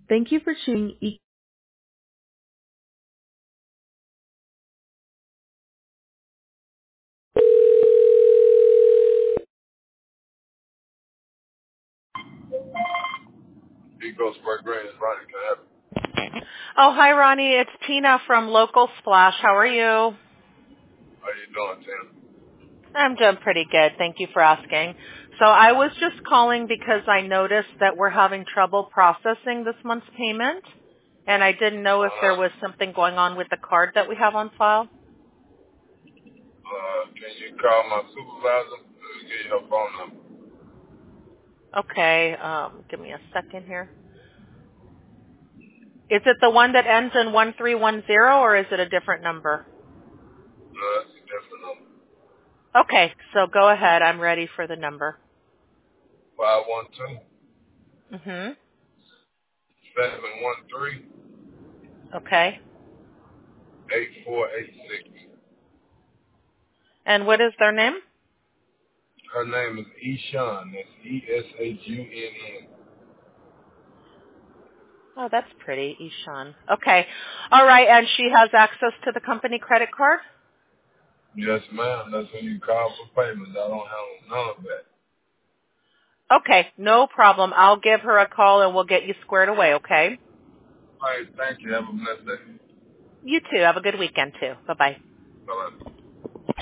Thank you for choosing Eagosburg Green is Ronnie. Can I have it? Oh, hi, Ronnie. It's Tina from Local Splash. How are you? How you doing, Tim? I'm doing pretty good. Thank you for asking. So I was just calling because I noticed that we're having trouble processing this month's payment, and I didn't know if there was something going on with the card that we have on file. Can you call my supervisor? Let me get your phone number. Okay, give me a second here. Is it the one that ends in 1310, or is it a different number? No, that's a different number. Okay, so go ahead. I'm ready for the number. 512 Mm-hmm. 713 Okay. 8486. And what is their name? Her name is Eshawn. That's Eshunn. Oh, that's pretty, Ishan. Okay. All right, and she has access to the company credit card? Yes, ma'am. That's when you call for payments. I don't have none of that. Okay, no problem. I'll give her a call and we'll get you squared away, okay? All right, thank you. Have a blessed day. You too. Have a good weekend too. Bye-bye. Bye-bye.